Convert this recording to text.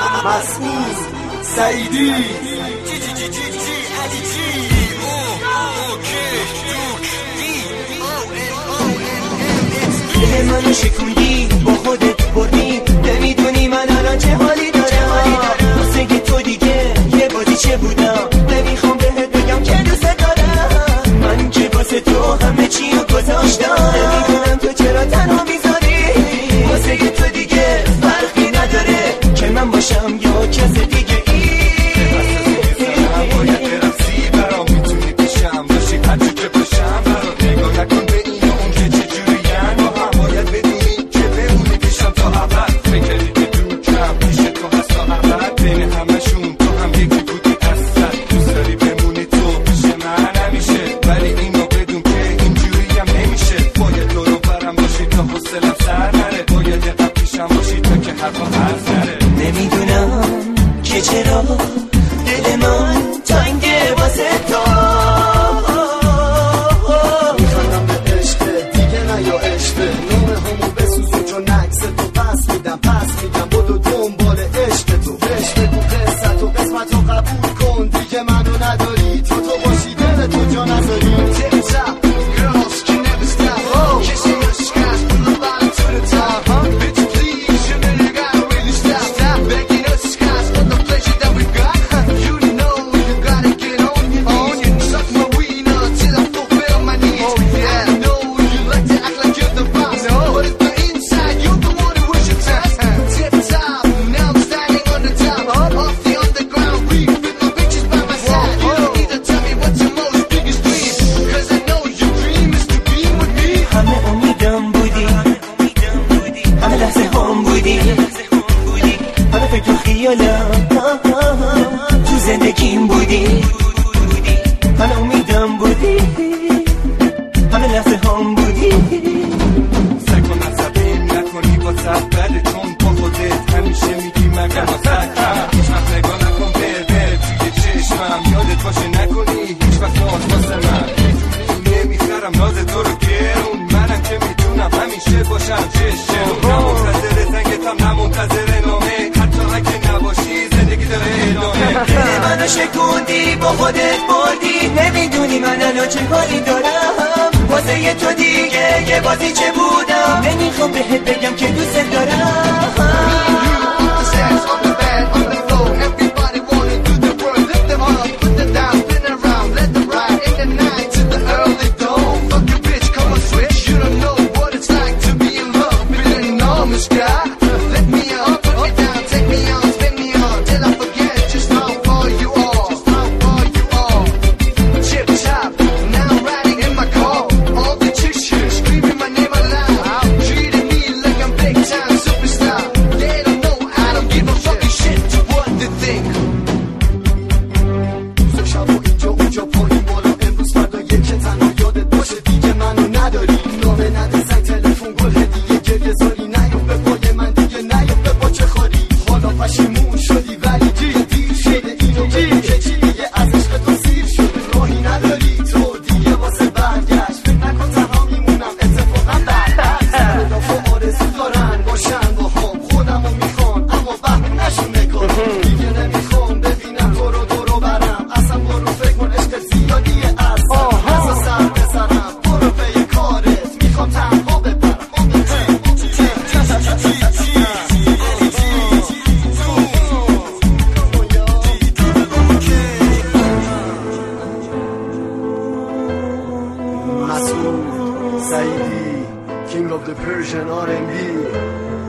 مسعود سعیدی دل منو شکوندی با خودت بردی، نمیدونی من الان چه حالی دارم. واسه تو دیگه یه بازی چه بودم، نمیخوام بهت بگم که دوست دارم. من که واسه تو همه چی رو گذاشتم، نمیدونم تو چرا تنها میذاری. واسه تو دیگه فرقی نداره که من باشم یا کس دیگه ای. باید برم سی برام میتونی پیشم باشی هرچی که باشم برام نگاه نکن به این و اون که چجورین با هم. باید بدونی که بمونی پیشم تا ابد، فکری که دور کم پیش تو هست تا ابد. بین همشون تو هم یکی بودی اصلا، دوست داری بمونی تو پیش من همیشه، ولی اینو بدون که اینجوری هم نمیشه. باید دورو برم باشی تا حوصلم سر نره، باید یه قد پیشم باشی تا که حرفا حرف نره. نمیدونم که چرا دل من تنگه واسه تو. میخوانم به عشقه دیگه نه یا عشقه، نومه همو بسوزون چون عکس تو پس میدم بدو دنبال عشق تو. عشق تو قصت و قسمت رو قبول کن، دیگه منو نداری تو باشی دل تو جا نذاری. تو خیالم تو زندگیم بودی، همه امیدم بودی، همه لحظه هم بودی. سکن عصبیم نکنی با بده، چون با خودت همیشه میگی مگر با سکم. هیچ وقت نگاه نکن بره توی چشمم، یادت باشه نکنی هیچ وقت ناز واسه من. میدونی نمیخرم ناز تو رو گرون، منم که میتونم همیشه باشم چشم. نه منتظر زنگتم نه منتظر نامه، منو شکوندی با خودت بردی، نمیدونی من الان چه حالی دارم. واسه تو دیگه یه بازی چه بودم، نمیخوام بهت بگم که دوست دارم. مسعود سعیدی King of the Persian R&B